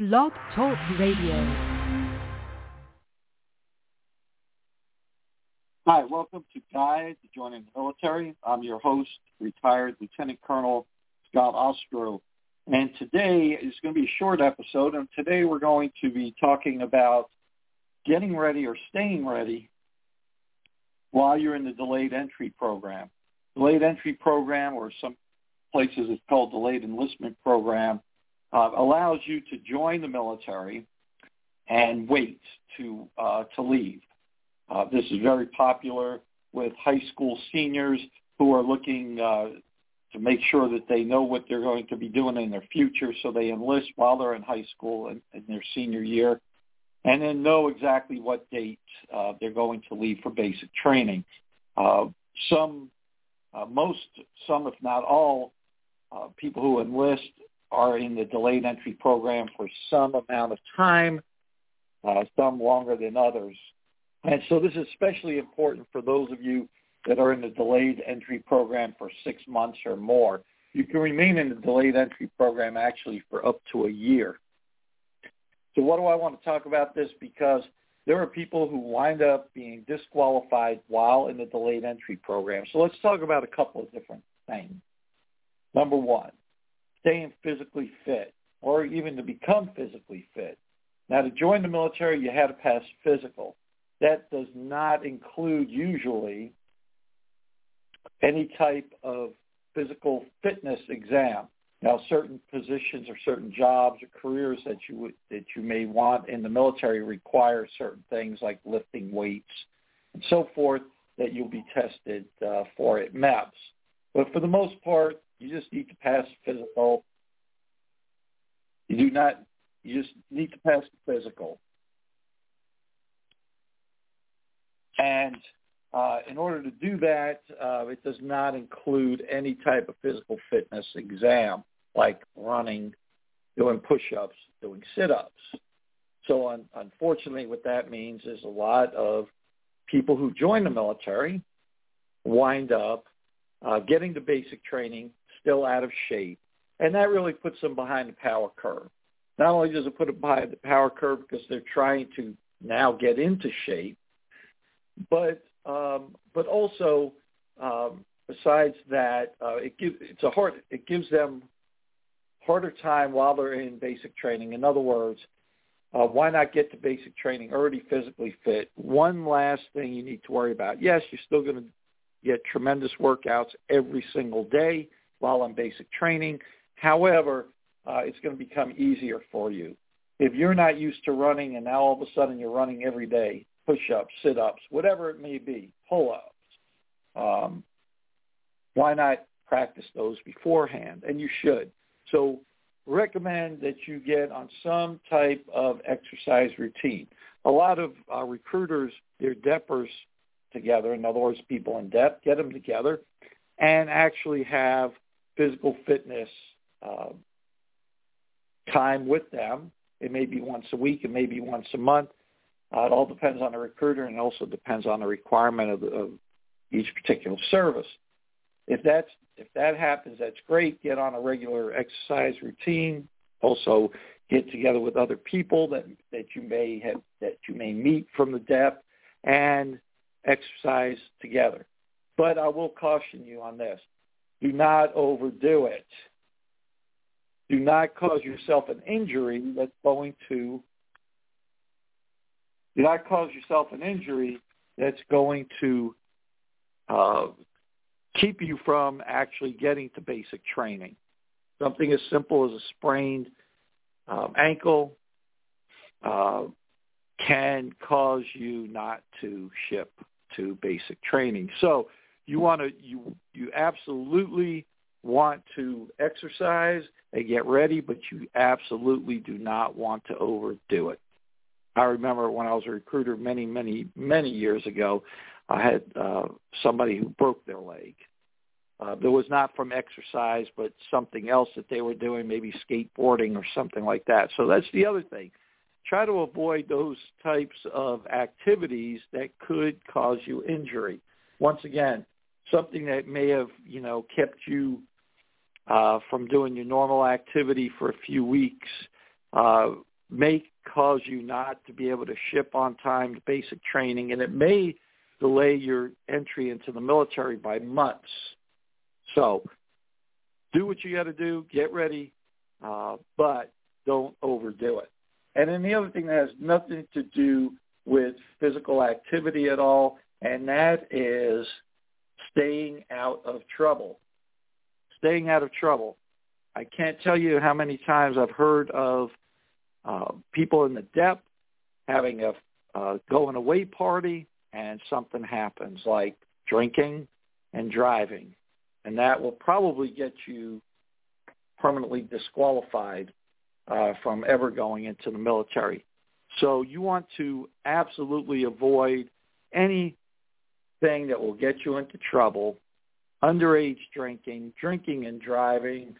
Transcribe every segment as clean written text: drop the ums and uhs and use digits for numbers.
Blog Talk Radio. Hi, welcome to Guide to Joining the Military. I'm your host, retired Lieutenant Colonel Scott Ostro. And today is going to be a short episode, and today we're going to be talking about getting ready or staying ready while you're in the delayed entry program. Delayed entry program, or some places it's called delayed enlistment program, allows you to join the military and wait to leave. This is very popular with high school seniors who are looking to make sure that they know what they're going to be doing in their future, so they enlist while they're in high school in their senior year, and then know exactly what date they're going to leave for basic training. Some, if not all, people who enlist are in the delayed entry program for some amount of time, some longer than others. And so this is especially important for those of you that are in the delayed entry program for 6 months or more. You can remain in the delayed entry program actually for up to a year. So what do I want to talk about this? Because there are people who wind up being disqualified while in the delayed entry program. So let's talk about a couple of different things. Number one, staying physically fit, or even to become physically fit. Now, to join the military, you had to pass physical. That does not include usually any type of physical fitness exam. Now, certain positions or certain jobs or careers that you may want in the military require certain things like lifting weights and so forth that you'll be tested for at MEPS. But for the most part, you just need to pass physical. You just need to pass the physical. And in order to do that, it does not include any type of physical fitness exam, like running, doing push-ups, doing sit-ups. So unfortunately, what that means is a lot of people who join the military wind up getting to basic training still out of shape, and that really puts them behind the power curve. Not only does it put them behind the power curve because they're trying to now get into shape, but also besides that, it gives them harder time while they're in basic training. In other words, why not get to basic training already physically fit? One last thing you need to worry about. Yes, you're still going to get tremendous workouts every single day while on basic training. However, it's going to become easier for you. If you're not used to running and now all of a sudden you're running every day, push-ups, sit-ups, whatever it may be, pull-ups, why not practice those beforehand? And you should. So recommend that you get on some type of exercise routine. A lot of recruiters, they're DEPers together, in other words, people in DEP, get them together and actually have physical fitness time with them. It may be once a week, it may be once a month. It all depends on the recruiter, and also depends on the requirement of each particular service. If that happens, that's great. Get on a regular exercise routine. Also, get together with other people that you may meet from the DEP and exercise together. But I will caution you on this: do not overdo it. Do not cause yourself an injury that's going to keep you from actually getting to basic training. Something as simple as a sprained ankle can cause you not to ship to basic training. So you absolutely want to exercise and get ready, but you absolutely do not want to overdo it. I remember when I was a recruiter many, many, many years ago, I had somebody who broke their leg. It was not from exercise, but something else that they were doing, maybe skateboarding or something like that. So that's the other thing. Try to avoid those types of activities that could cause you injury. Once again, something that may have, kept you from doing your normal activity for a few weeks may cause you not to be able to ship on time to basic training, and it may delay your entry into the military by months. So do what you got to do, get ready, but don't overdo it. And then the other thing that has nothing to do with physical activity at all, and that is staying out of trouble. Staying out of trouble. I can't tell you how many times I've heard of people in the DEP having a going away party and something happens like drinking and driving. And that will probably get you permanently disqualified from ever going into the military. So you want to absolutely avoid anything that will get you into trouble, underage drinking and driving,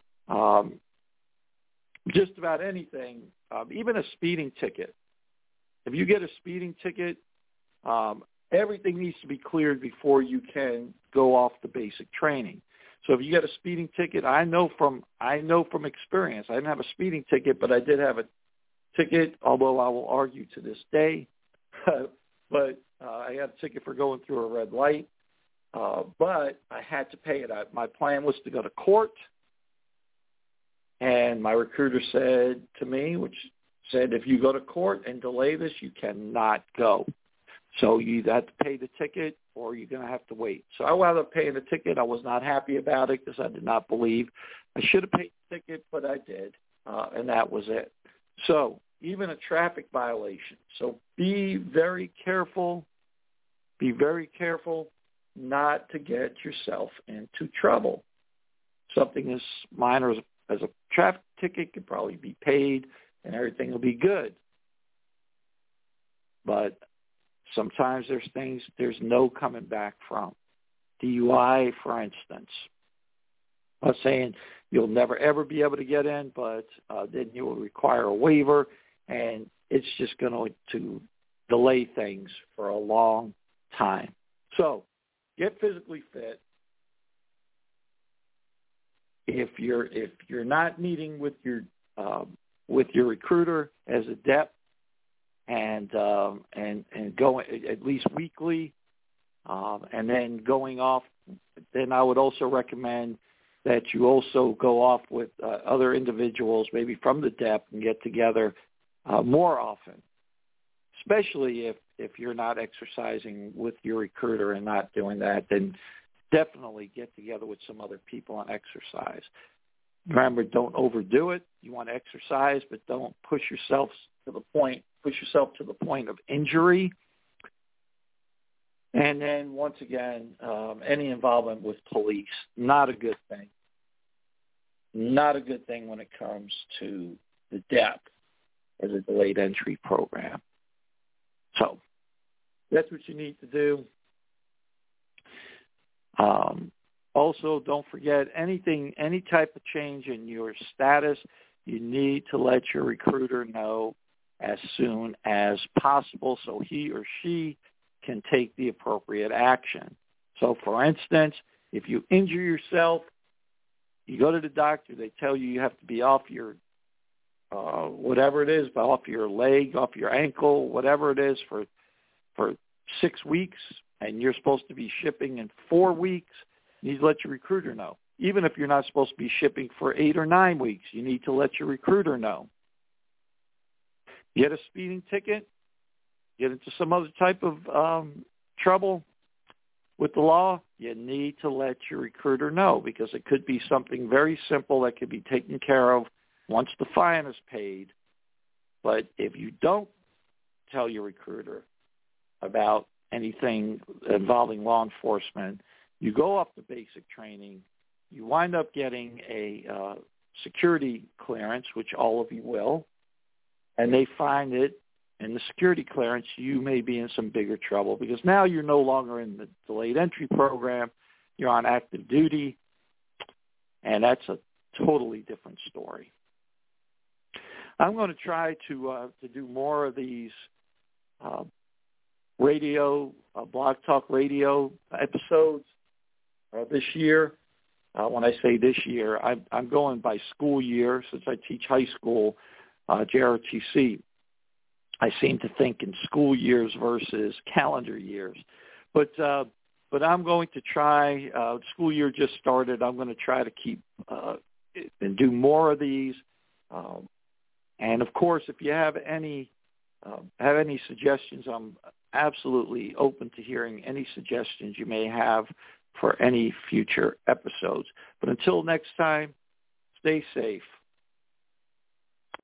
just about anything, even a speeding ticket. If you get a speeding ticket, everything needs to be cleared before you can go off the basic training. So if you get a speeding ticket, I know from experience. I didn't have a speeding ticket, but I did have a ticket, although I will argue to this day. But I had a ticket for going through a red light. But I had to pay it. My plan was to go to court. And my recruiter said to me, which said, if you go to court and delay this, you cannot go. So you either have to pay the ticket or you're going to have to wait. So I wound up paying the ticket. I was not happy about it because I did not believe I should have paid the ticket, but I did, and that was it. So even a traffic violation. So be very careful. Be very careful not to get yourself into trouble. Something as minor as a traffic ticket could probably be paid and everything will be good. But sometimes there's no coming back from. DUI, for instance. I'm not saying you'll never, ever be able to get in, but then you will require a waiver, and it's just going to delay things for a long time. So get physically fit. If you're not meeting with your recruiter as a DEP and going at least weekly, and then going off, then I would also recommend that you also go off with other individuals, maybe from the DEP, and get together more often, especially if you're not exercising with your recruiter and not doing that, then definitely get together with some other people and exercise. Remember, don't overdo it. You want to exercise, but don't push yourself to the point of injury. And then, once again, any involvement with police, not a good thing. Not a good thing when it comes to the DEP or the delayed entry program. So that's what you need to do. Also, don't forget any type of change in your status, you need to let your recruiter know as soon as possible so he or she can take the appropriate action. So, for instance, if you injure yourself, you go to the doctor, they tell you have to be off your whatever it is, off your leg, off your ankle, whatever it is for 6 weeks, and you're supposed to be shipping in 4 weeks, you need to let your recruiter know. Even if you're not supposed to be shipping for 8 or 9 weeks, you need to let your recruiter know. Get a speeding ticket, get into some other type of trouble with the law, you need to let your recruiter know, because it could be something very simple that could be taken care of once the fine is paid. But if you don't tell your recruiter about anything involving law enforcement, you go off the basic training, you wind up getting a security clearance, which all of you will, and they find it in the security clearance, you may be in some bigger trouble, because now you're no longer in the delayed entry program, you're on active duty, and that's a totally different story. I'm going to try to do more of these radio, Blog Talk Radio episodes this year. When I say this year, I'm going by school year, since I teach high school. JROTC. I seem to think in school years versus calendar years. But I'm going to try, school year just started, I'm going to try to keep and do more of these. And, of course, if you have any suggestions, I'm absolutely open to hearing any suggestions you may have for any future episodes. But until next time, stay safe.